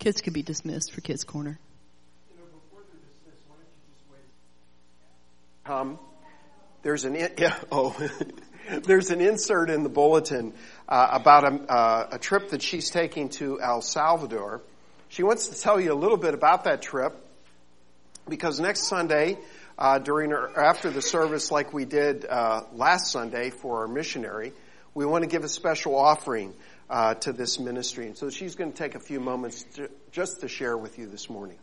Kids could be dismissed for Kids Corner. Before they're dismissed, why don't you just wait? There's an insert in the bulletin about a trip that she's taking to El Salvador. She wants to tell you a little bit about that trip because next Sunday, after the service, like we did last Sunday for our missionary, we want to give a special offering to this ministry. And so she's going to take a few moments just to share with you this morning.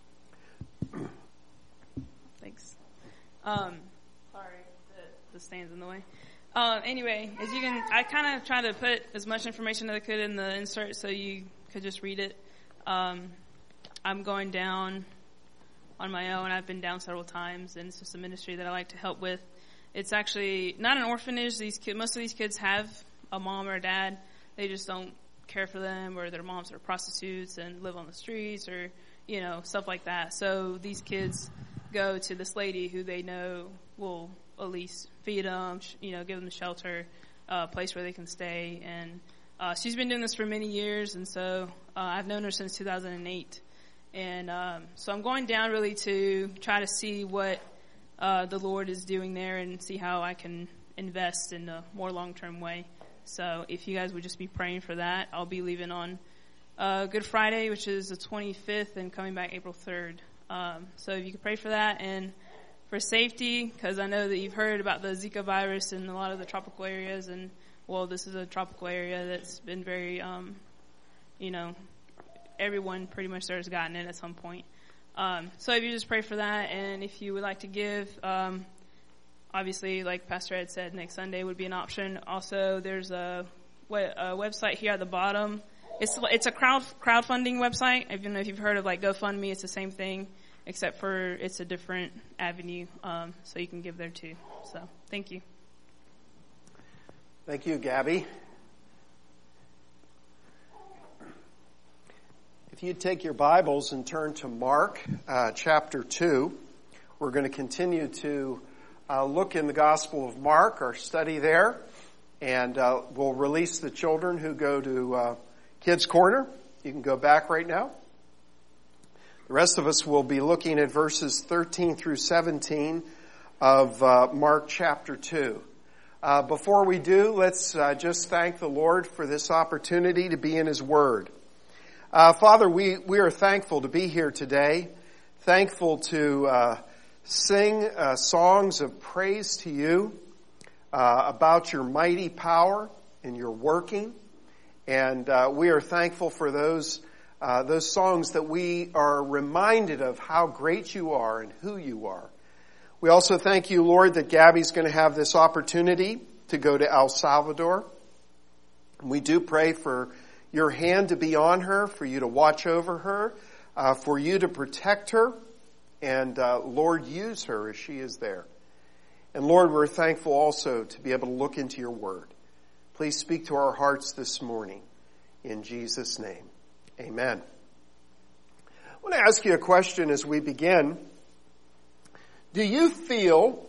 Thanks. Sorry, the stand's in the way. Anyway, as you can, I kind of tried to put as much information as I could in the insert so you could just read it. I'm going down on my own. I've been down several times, and it's just a ministry that I like to help with. It's actually not an orphanage. Most of these kids have a mom or a dad. They just don't care for them, or their moms are prostitutes and live on the streets, or stuff like that. So these kids go to this lady who they know will at least feed them, give them shelter, a place where they can stay. And she's been doing this for many years, and so I've known her since 2008. And so I'm going down really to try to see what the Lord is doing there and see how I can invest in a more long-term way. So if you guys would just be praying for that, I'll be leaving on Good Friday, which is the 25th, and coming back April 3rd. So if you could pray for that and for safety, because I know that you've heard about the Zika virus in a lot of the tropical areas, and this is a tropical area that's been very, everyone pretty much there has gotten it at some point. So if you just pray for that, and if you would like to give, obviously, like Pastor Ed said, next Sunday would be an option. Also, there's a website here at the bottom. It's a crowdfunding website. I don't know if you've heard of like GoFundMe. It's the same thing, except for it's a different avenue, so you can give there too. So thank you. Thank you, Gabby. If you take your Bibles and turn to Mark chapter 2, we're going to continue to look in the Gospel of Mark, our study there, and we'll release the children who go to Kids Corner. You can go back right now. The rest of us will be looking at verses 13 through 17 of Mark chapter 2. Before we do, let's just thank the Lord for this opportunity to be in His Word. Father, we are thankful to be here today, thankful to sing songs of praise to you about your mighty power and your working. And we are thankful for those songs that we are reminded of how great you are and who you are. We also thank you, Lord, that Gabby's going to have this opportunity to go to El Salvador. And we do pray for your hand to be on her, for you to watch over her, for you to protect her, and Lord, use her as she is there. And Lord, we're thankful also to be able to look into your word. Please speak to our hearts this morning. In Jesus' name, amen. I want to ask you a question as we begin. Do you feel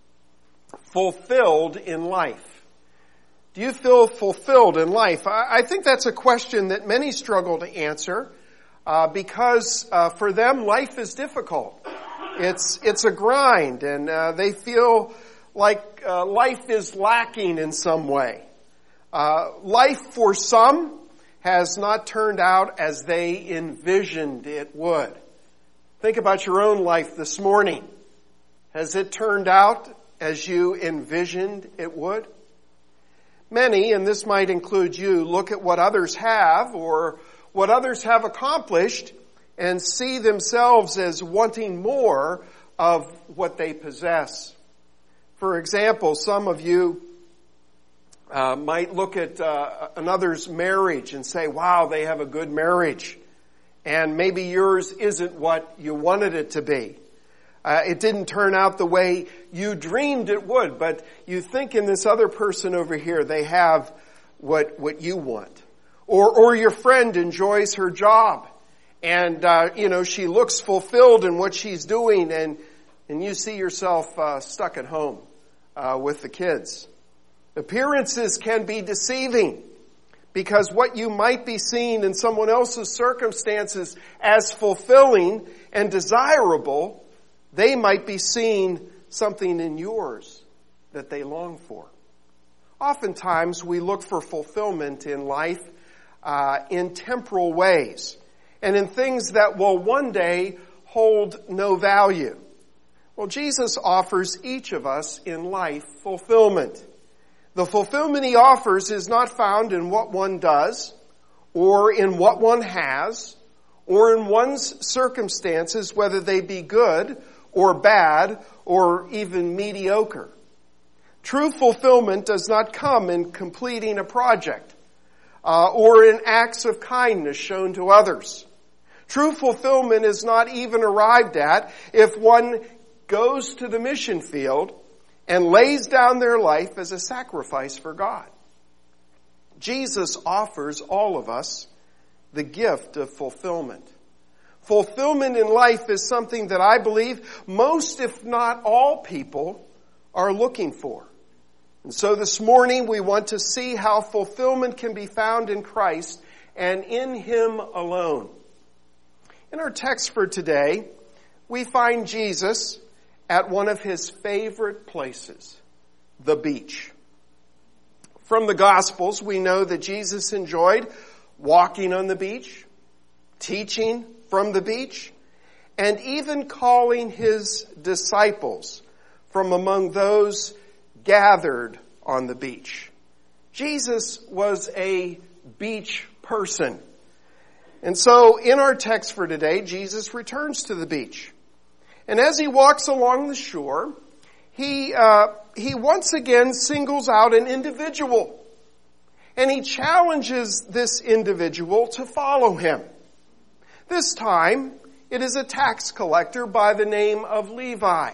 fulfilled in life? Do you feel fulfilled in life? I think that's a question that many struggle to answer because for them life is difficult. It's a grind, and they feel like life is lacking in some way. Life for some has not turned out as they envisioned it would. Think about your own life this morning. Has it turned out as you envisioned it would? Many, and this might include you, look at what others have or what others have accomplished and see themselves as wanting more of what they possess. For example, some of you might look at another's marriage and say, wow, they have a good marriage. And maybe yours isn't what you wanted it to be. It didn't turn out the way you dreamed it would, but you think in this other person over here, they have what you want. Or your friend enjoys her job and, she looks fulfilled in what she's doing and you see yourself stuck at home with the kids. Appearances can be deceiving because what you might be seeing in someone else's circumstances as fulfilling and desirable, they might be seeing something in yours that they long for. Oftentimes we look for fulfillment in life in temporal ways and in things that will one day hold no value. Well, Jesus offers each of us in life fulfillment. The fulfillment he offers is not found in what one does, or in what one has, or in one's circumstances, whether they be good or bad or even mediocre. True fulfillment does not come in completing a project or in acts of kindness shown to others. True fulfillment is not even arrived at if one goes to the mission field and lays down their life as a sacrifice for God. Jesus offers all of us the gift of fulfillment. Fulfillment in life is something that I believe most, if not all, people are looking for. And so this morning we want to see how fulfillment can be found in Christ and in Him alone. In our text for today, we find Jesus at one of His favorite places, the beach. From the Gospels, we know that Jesus enjoyed walking on the beach, teaching from the beach, and even calling His disciples from among those gathered on the beach. Jesus was a beach person. And so in our text for today, Jesus returns to the beach. And as he walks along the shore, he once again singles out an individual. And he challenges this individual to follow him. This time, it is a tax collector by the name of Levi.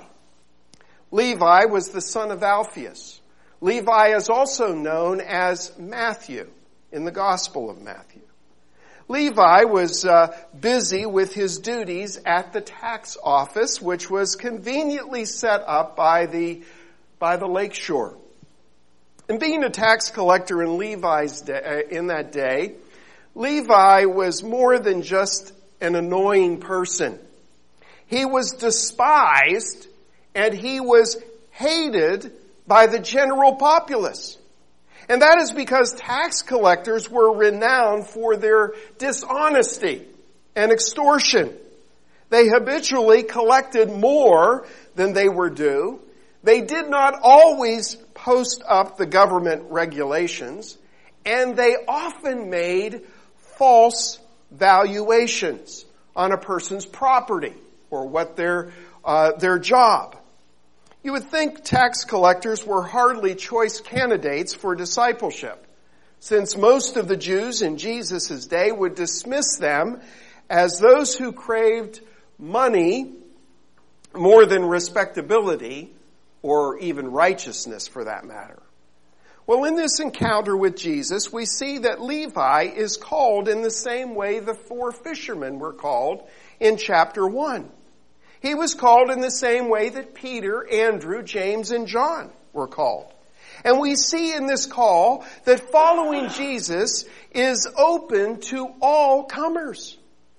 Levi was the son of Alphaeus. Levi is also known as Matthew in the Gospel of Matthew. Levi was busy with his duties at the tax office, which was conveniently set up by the lakeshore. And being a tax collector in in that day, Levi was more than just an annoying person. He was despised and he was hated by the general populace. And that is because tax collectors were renowned for their dishonesty and extortion. They habitually collected more than they were due. They did not always post up the government regulations, and they often made false valuations on a person's property or what their job. You would think tax collectors were hardly choice candidates for discipleship, since most of the Jews in Jesus' day would dismiss them as those who craved money more than respectability or even righteousness for that matter. Well, in this encounter with Jesus, we see that Levi is called in the same way the 4 fishermen were called in chapter 1. He was called in the same way that Peter, Andrew, James, and John were called. And we see in this call that following Jesus is open to all comers.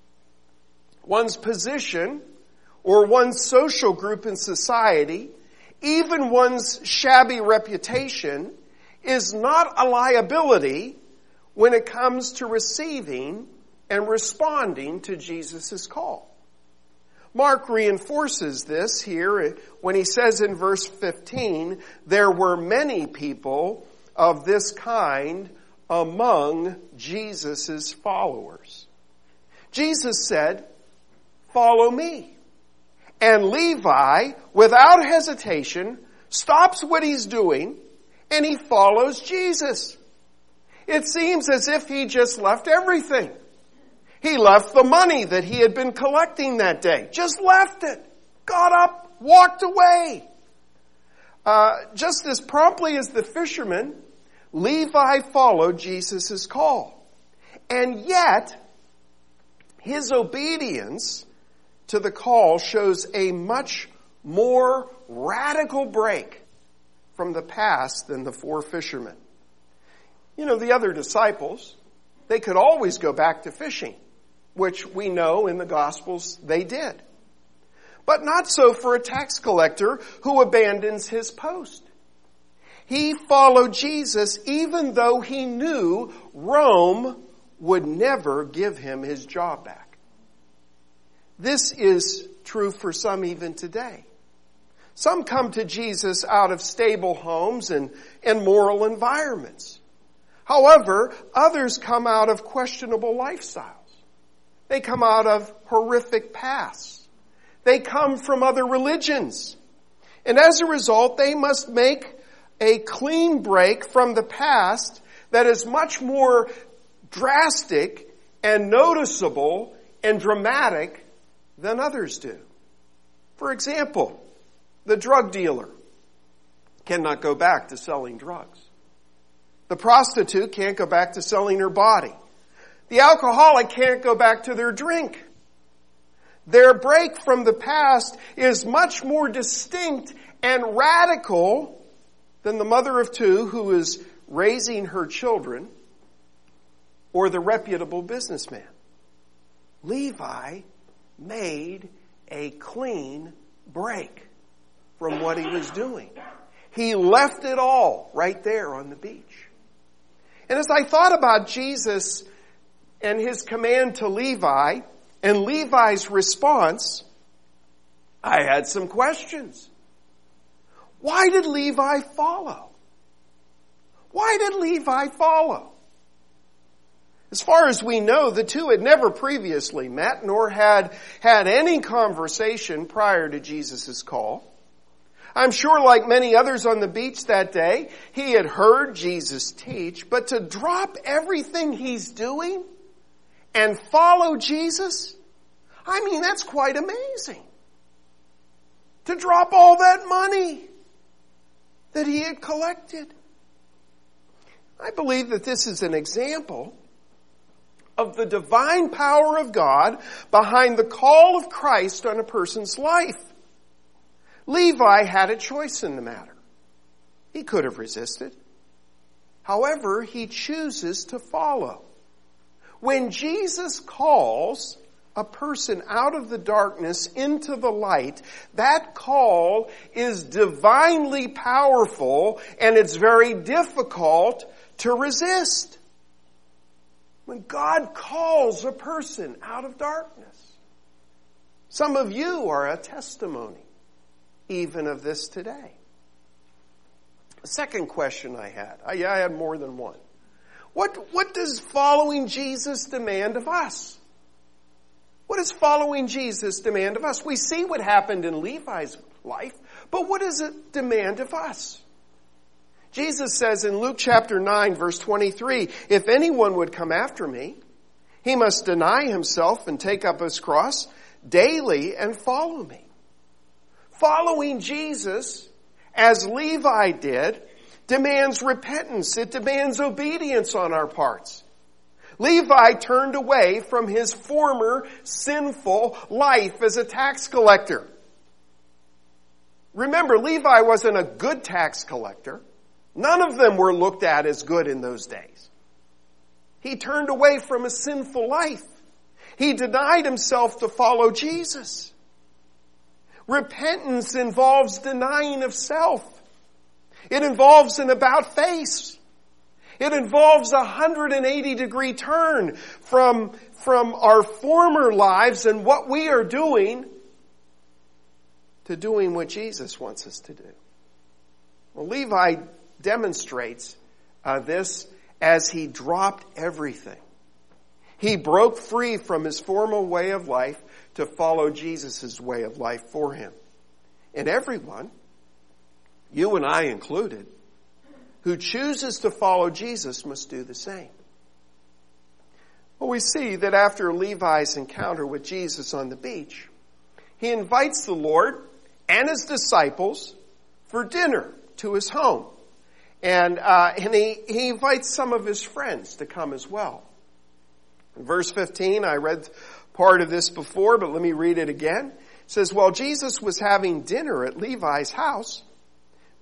One's position or one's social group in society, even one's shabby reputation, is not a liability when it comes to receiving and responding to Jesus' call. Mark reinforces this here when he says in verse 15, there were many people of this kind among Jesus' followers. Jesus said, follow me. And Levi, without hesitation, stops what he's doing and he follows Jesus. It seems as if he just left everything. He left the money that he had been collecting that day. Just left it. Got up, walked away. Just as promptly as the fishermen, Levi followed Jesus' call. And yet, his obedience to the call shows a much more radical break from the past than the 4 fishermen. You know, the other disciples, they could always go back to fishing, which we know in the Gospels they did. But not so for a tax collector who abandons his post. He followed Jesus even though he knew Rome would never give him his job back. This is true for some even today. Some come to Jesus out of stable homes and moral environments. However, others come out of questionable lifestyles. They come out of horrific pasts. They come from other religions. And as a result, they must make a clean break from the past that is much more drastic and noticeable and dramatic than others do. For example, the drug dealer cannot go back to selling drugs. The prostitute can't go back to selling her body. The alcoholic can't go back to their drink. Their break from the past is much more distinct and radical than the mother of two who is raising her children or the reputable businessman. Levi made a clean break from what he was doing. He left it all right there on the beach. And as I thought about Jesus and his command to Levi and Levi's response, I had some questions. Why did Levi follow? Why did Levi follow? As far as we know, the two had never previously met nor had any conversation prior to Jesus' call. I'm sure, like many others on the beach that day, he had heard Jesus teach, but to drop everything he's doing and follow Jesus, I mean, that's quite amazing. To drop all that money that he had collected. I believe that this is an example of the divine power of God behind the call of Christ on a person's life. Levi had a choice in the matter. He could have resisted. However, he chooses to follow. When Jesus calls a person out of the darkness into the light, that call is divinely powerful and it's very difficult to resist. When God calls a person out of darkness. Some of you are a testimony even of this today. The second question I had, I had more than one. What does following Jesus demand of us? What does following Jesus demand of us? We see what happened in Levi's life, but what does it demand of us? Jesus says in Luke chapter 9, verse 23, if anyone would come after me, he must deny himself and take up his cross daily and follow me. Following Jesus, as Levi did, demands repentance. It demands obedience on our parts. Levi turned away from his former sinful life as a tax collector. Remember, Levi wasn't a good tax collector. None of them were looked at as good in those days. He turned away from a sinful life. He denied himself to follow Jesus. Repentance involves denying of self. It involves an about face. It involves a 180-degree turn from our former lives and what we are doing to doing what Jesus wants us to do. Well, Levi demonstrates this as he dropped everything. He broke free from his former way of life to follow Jesus' way of life for him. And everyone, you and I included, who chooses to follow Jesus must do the same. Well, we see that after Levi's encounter with Jesus on the beach, he invites the Lord and his disciples for dinner to his home. And he invites some of his friends to come as well. In verse 15, I read part of this before, but let me read it again. It says, while Jesus was having dinner at Levi's house,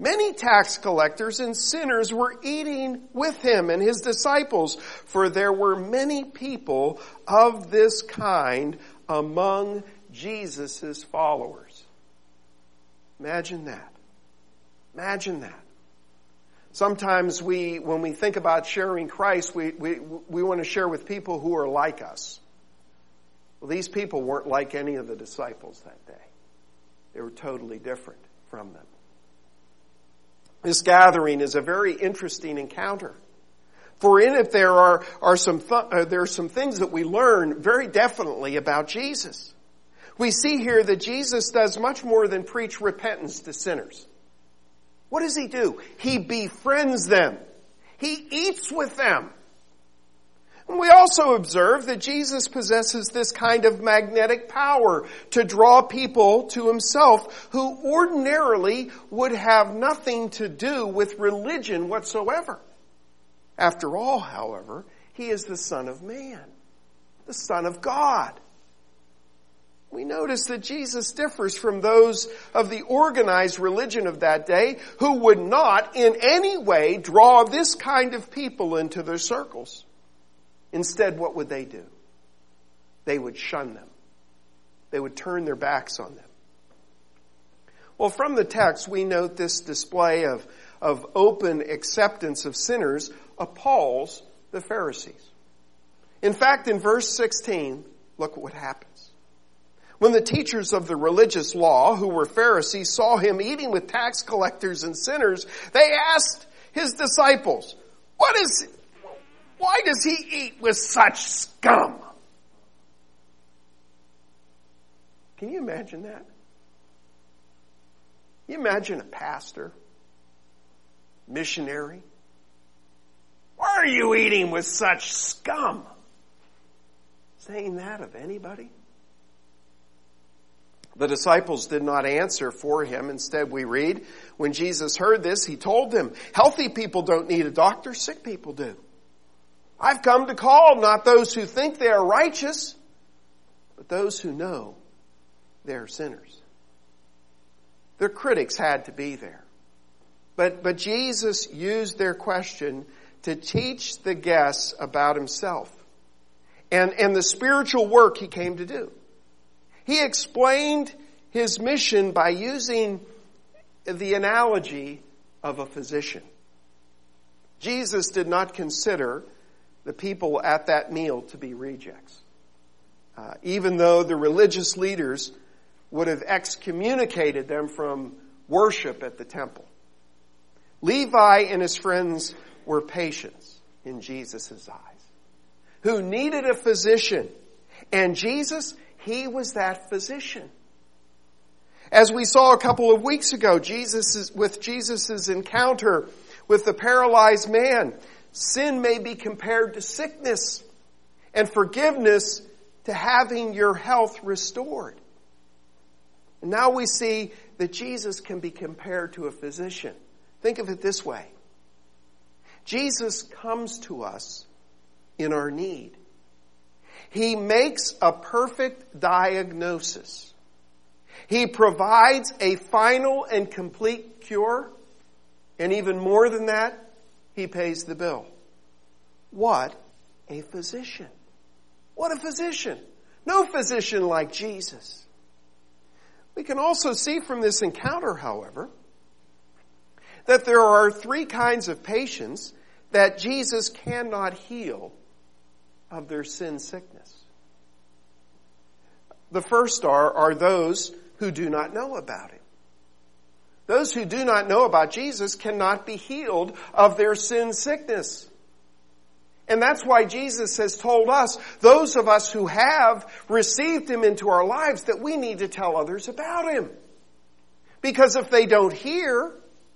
Many tax collectors and sinners were eating with him and his disciples, for there were many people of this kind among Jesus' followers. Imagine that. Imagine that. Sometimes when we think about sharing Christ, we want to share with people who are like us. Well, these people weren't like any of the disciples that day. They were totally different from them. This gathering is a very interesting encounter. For in it there are some things that we learn very definitely about Jesus. We see here that Jesus does much more than preach repentance to sinners. What does he do? He befriends them. He eats with them. And we also observe that Jesus possesses this kind of magnetic power to draw people to himself who ordinarily would have nothing to do with religion whatsoever. After all, however, he is the Son of Man, the Son of God. We notice that Jesus differs from those of the organized religion of that day who would not in any way draw this kind of people into their circles. Instead, what would they do? They would shun them. They would turn their backs on them. Well, from the text, we note this display of open acceptance of sinners appalls the Pharisees. In fact, in verse 16, look what happens. When the teachers of the religious law, who were Pharisees, saw him eating with tax collectors and sinners, they asked his disciples, why does he eat with such scum? Can you imagine that? Can you imagine a pastor, missionary? Why are you eating with such scum? Saying that of anybody? The disciples did not answer for him. Instead, we read, when Jesus heard this, he told them, healthy people don't need a doctor, sick people do. I've come to call not those who think they are righteous, but those who know they are sinners. Their critics had to be there. But Jesus used their question to teach the guests about himself and the spiritual work he came to do. He explained his mission by using the analogy of a physician. Jesus did not consider the people at that meal to be rejects. Even though the religious leaders would have excommunicated them from worship at the temple. Levi and his friends were patients in Jesus' eyes, who needed a physician. And Jesus, he was that physician. As we saw a couple of weeks ago, with Jesus' encounter with the paralyzed man, sin may be compared to sickness and forgiveness to having your health restored. And now we see that Jesus can be compared to a physician. Think of it this way. Jesus comes to us in our need. He makes a perfect diagnosis. He provides a final and complete cure. And even more than that, he pays the bill. What a physician. What a physician. No physician like Jesus. We can also see from this encounter, however, that there are three kinds of patients that Jesus cannot heal of their sin sickness. The first are those who do not know about him. Those who do not know about Jesus cannot be healed of their sin sickness. And that's why Jesus has told us, those of us who have received him into our lives, that we need to tell others about him. Because if they don't hear,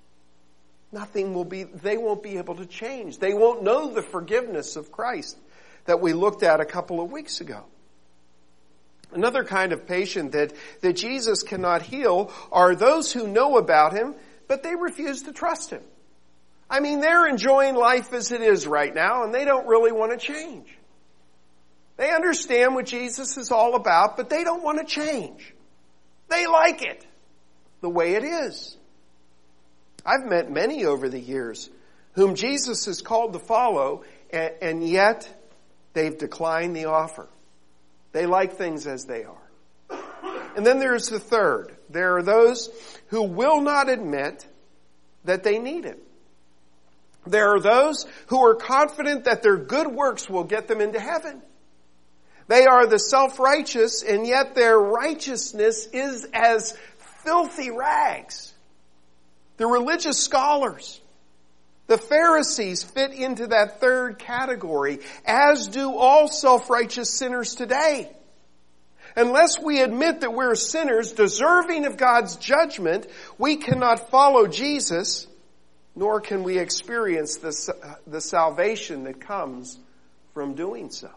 they won't be able to change. They won't know the forgiveness of Christ that we looked at a couple of weeks ago. Another kind of patient that Jesus cannot heal are those who know about him, but they refuse to trust him. I mean, they're enjoying life as it is right now, and they don't really want to change. They understand what Jesus is all about, but they don't want to change. They like it the way it is. I've met many over the years whom Jesus has called to follow, and yet they've declined the offer. They like things as they are. And then there's the third. There are those who will not admit that they need it. There are those who are confident that their good works will get them into heaven. They are the self-righteous, and yet their righteousness is as filthy rags. The religious scholars, the Pharisees, fit into that third category, as do all self-righteous sinners today. Unless we admit that we're sinners deserving of God's judgment, we cannot follow Jesus, nor can we experience the salvation that comes from doing so.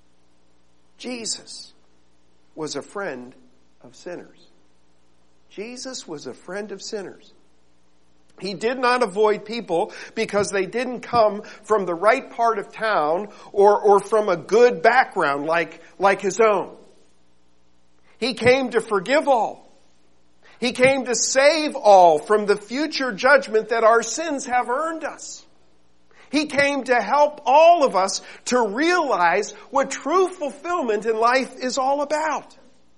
Jesus was a friend of sinners. Jesus was a friend of sinners. He did not avoid people because they didn't come from the right part of town or from a good background like his own. He came to forgive all. He came to save all from the future judgment that our sins have earned us. He came to help all of us to realize what true fulfillment in life is all about.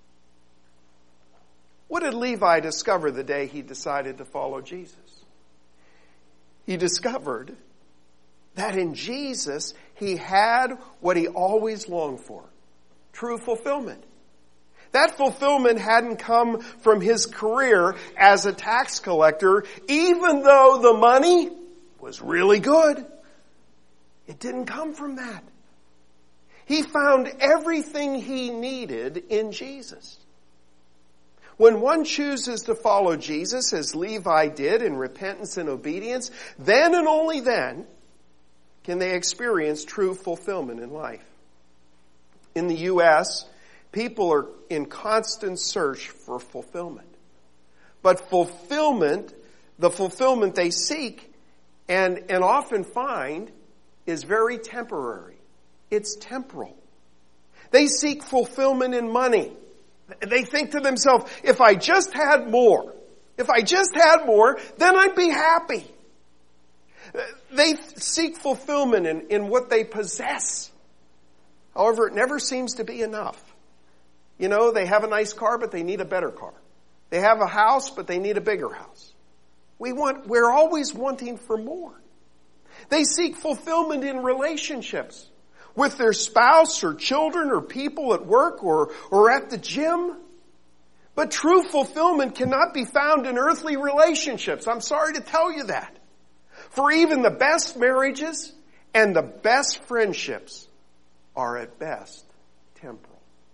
What did Levi discover the day he decided to follow Jesus? He discovered that in Jesus he had what he always longed for, true fulfillment. That fulfillment hadn't come from his career as a tax collector, even though the money was really good. It didn't come from that. He found everything he needed in Jesus. When one chooses to follow Jesus, as Levi did in repentance and obedience, then and only then can they experience true fulfillment in life. In the U.S., people are in constant search for fulfillment. But the fulfillment they seek and often find is very temporary. It's temporal. They seek fulfillment in money. They think to themselves, if I just had more, then I'd be happy. They seek fulfillment in what they possess. However, it never seems to be enough. You know, they have a nice car, but they need a better car. They have a house, but they need a bigger house. We're always wanting for more. They seek fulfillment in relationships with their spouse or children or people at work or at the gym. But true fulfillment cannot be found in earthly relationships. I'm sorry to tell you that. For even the best marriages and the best friendships are at best temporal.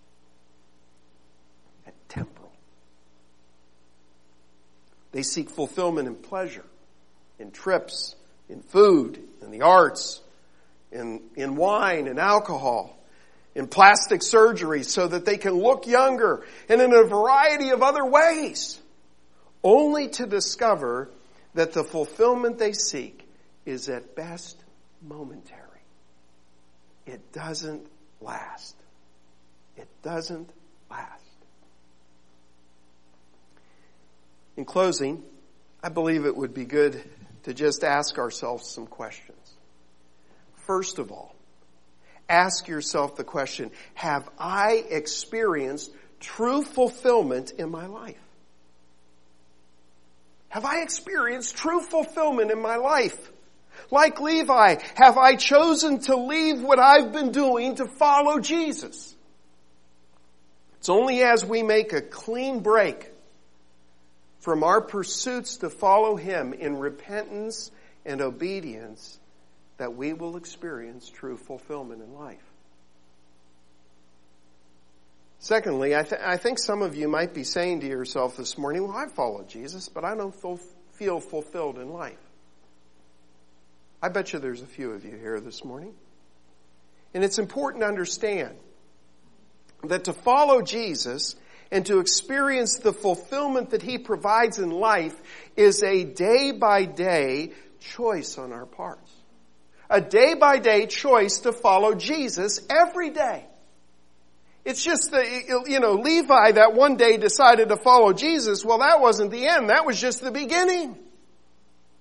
Temporal. They seek fulfillment in pleasure, in trips, in food, in the arts, in wine and alcohol, in plastic surgery so that they can look younger, and in a variety of other ways, only to discover that the fulfillment they seek is at best momentary. It doesn't last. It doesn't last. In closing, I believe it would be good to just ask ourselves some questions. First of all, ask yourself the question, have I experienced true fulfillment in my life? Have I experienced true fulfillment in my life? Like Levi, have I chosen to leave what I've been doing to follow Jesus? It's only as we make a clean break from our pursuits to follow Him in repentance and obedience that we will experience true fulfillment in life. Secondly, I think some of you might be saying to yourself this morning, well, I followed Jesus, but I don't feel fulfilled in life. I bet you there's a few of you here this morning. And it's important to understand that to follow Jesus and to experience the fulfillment that He provides in life is a day-by-day choice on our parts. A day-by-day choice to follow Jesus every day. It's just Levi that one day decided to follow Jesus. Well, that wasn't the end. That was just the beginning.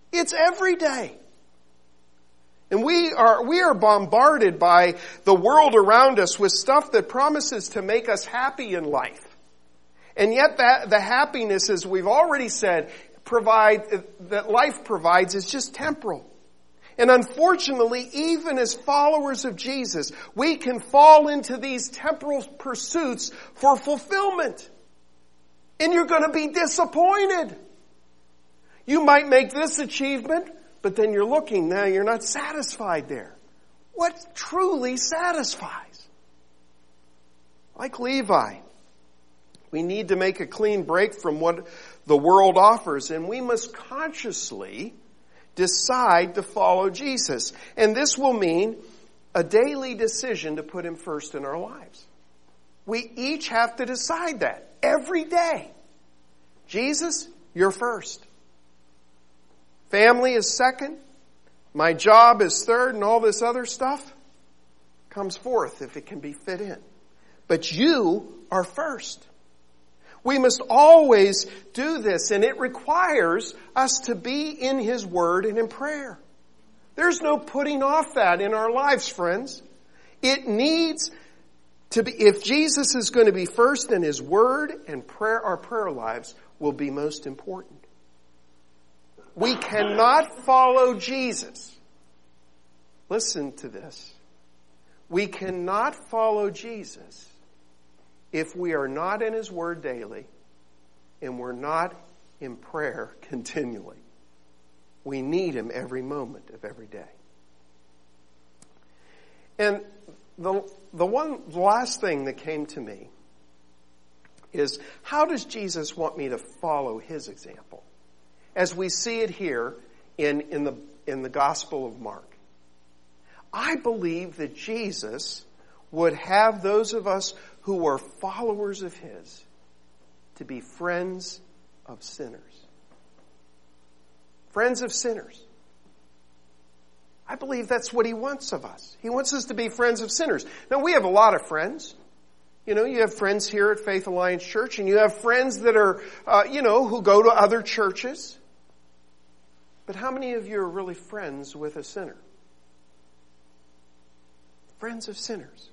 It's every day. And we are bombarded by the world around us with stuff that promises to make us happy in life. And yet the happiness, as we've already said, that life provides is just temporal. And unfortunately, even as followers of Jesus, we can fall into these temporal pursuits for fulfillment. And you're going to be disappointed. You might make this achievement, but then you're looking now, you're not satisfied there. What truly satisfies? Like Levi, we need to make a clean break from what the world offers, and we must consciously decide to follow Jesus. And this will mean a daily decision to put Him first in our lives. We each have to decide that every day. Jesus, you're first. Family is second. My job is third, and all this other stuff comes fourth if it can be fit in. But you are first. We must always do this, and it requires us to be in His Word and in prayer. There's no putting off that in our lives, friends. It needs to be, if Jesus is going to be first, then His Word and prayer, our prayer lives will be most important. We cannot follow Jesus. Listen to this. We cannot follow Jesus if we are not in His Word daily and we're not in prayer continually. We need Him every moment of every day. And the last thing that came to me is, how does Jesus want me to follow His example? As we see it here in the Gospel of Mark. I believe that Jesus would have those of us who are followers of His to be friends of sinners. Friends of sinners. I believe that's what He wants of us. He wants us to be friends of sinners. Now, we have a lot of friends. You know, you have friends here at Faith Alliance Church, and you have friends that are, who go to other churches. But how many of you are really friends with a sinner? Friends of sinners.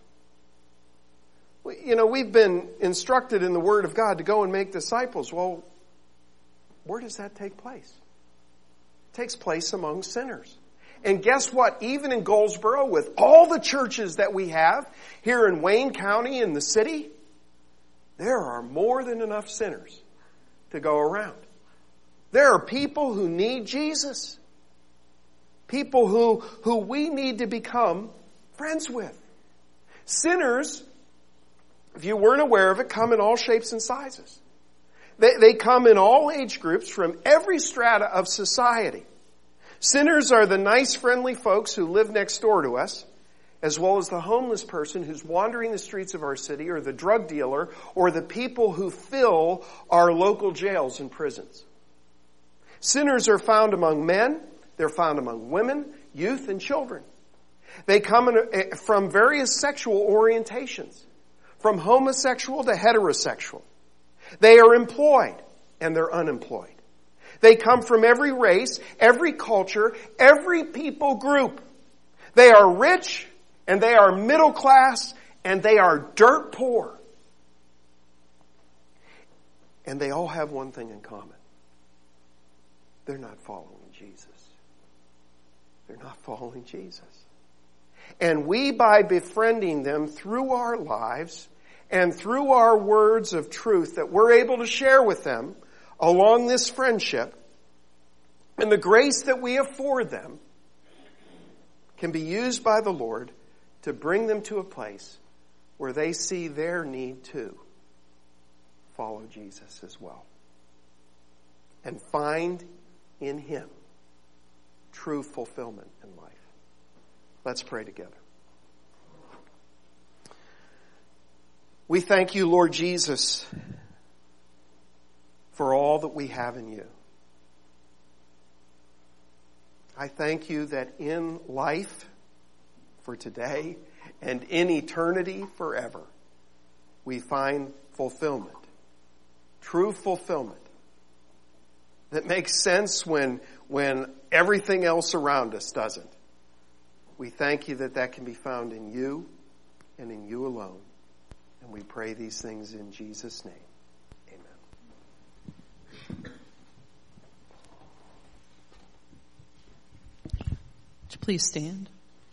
We've been instructed in the Word of God to go and make disciples. Well, where does that take place? It takes place among sinners. And guess what? Even in Goldsboro, with all the churches that we have here in Wayne County in the city, there are more than enough sinners to go around. There are people who need Jesus. People who we need to become friends with. Sinners, if you weren't aware of it, come in all shapes and sizes. They come in all age groups from every strata of society. Sinners are the nice, friendly folks who live next door to us, as well as the homeless person who's wandering the streets of our city, or the drug dealer, or the people who fill our local jails and prisons. Sinners are found among men, they're found among women, youth, and children. They come from various sexual orientations, from homosexual to heterosexual. They are employed and they're unemployed. They come from every race, every culture, every people group. They are rich and they are middle class and they are dirt poor. And they all have one thing in common. They're not following Jesus. They're not following Jesus. And we, by befriending them through our lives and through our words of truth that we're able to share with them along this friendship, and the grace that we afford them can be used by the Lord to bring them to a place where they see their need to follow Jesus as well and find in Him true fulfillment in life. Let's pray together. We thank You, Lord Jesus, for all that we have in You. I thank You that in life for today and in eternity forever, we find fulfillment, true fulfillment that makes sense when everything else around us doesn't. We thank you that that can be found in you and in you alone. And we pray these things in Jesus' name. Amen. Would you please stand?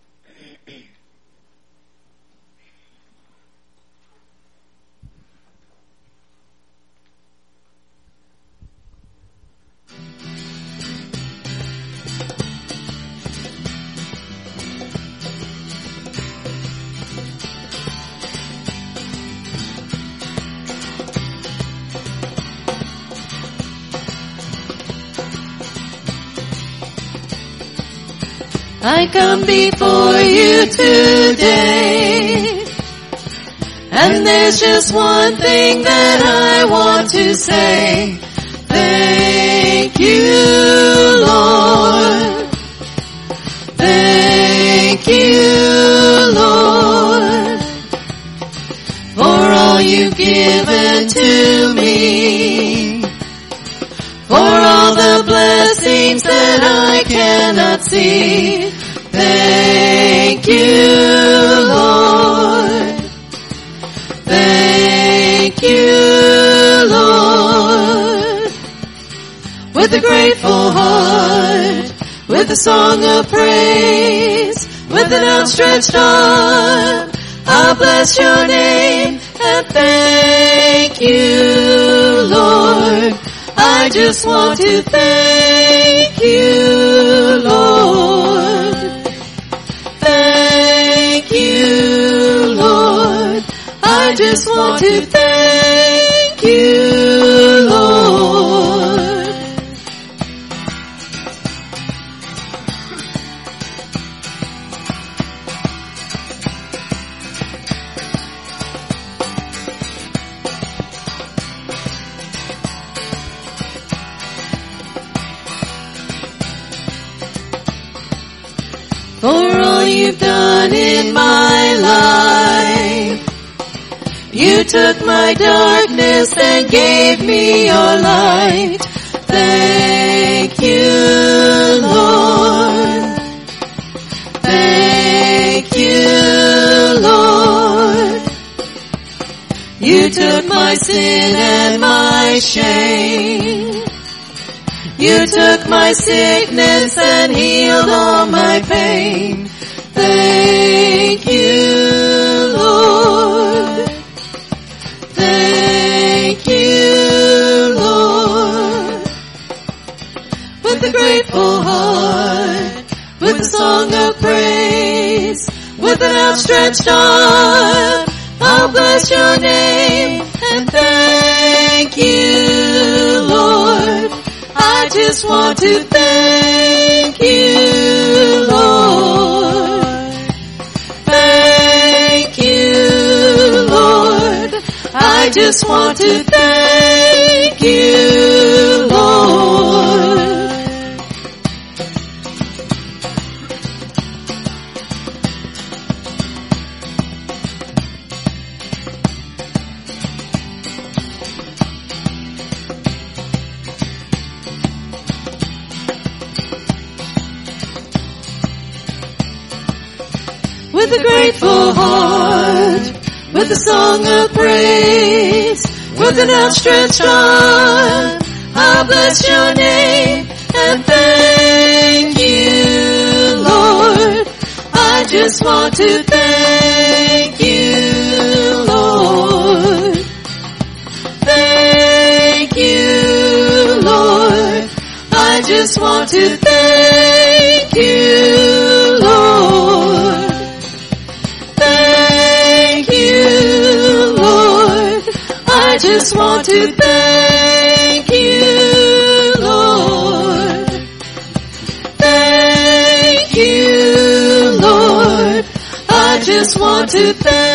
I come before you today, and there's just one thing that I want to say. Thank you, Lord. Thank you, Lord, for all you've given to me, for all the blessings that I cannot see. Thank you, Lord. Thank you, Lord. With a grateful heart, with a song of praise, with an outstretched arm, I'll bless your name and thank you, Lord. I just want to thank you, Lord. Thank you, Lord. I just want to thank you, Lord. For all you've done in my life, you took my darkness and gave me your light. Thank you, Lord. Thank you, Lord. You took my sin and my shame. You took my sickness and healed all my pain. Thank you, Lord. Thank you, Lord. With a grateful heart, with a song of praise, with an outstretched arm, I'll bless your name and thank you, Lord. I just want to thank you, Lord. Thank you, Lord. I just want to thank you, Lord. With a grateful heart, with a song of praise, with an outstretched arm, I'll bless your name and thank you, Lord. I just want to thank you, Lord. Thank you, Lord. I just want to thank you, Lord. Thank you, Lord. I just want to thank you, Lord. Thank you, Lord. I just want to thank